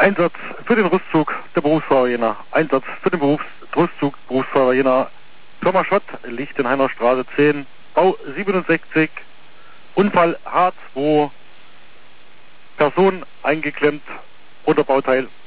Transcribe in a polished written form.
Einsatz für den Rüstzug der Berufsfeuerwehr Jena. Einsatz für den Rüstzug Berufsfeuerwehr Jena. Firma Schott, Lichtenhainer Straße 10, Bau 67, Unfall H2, Person eingeklemmt unter Bauteil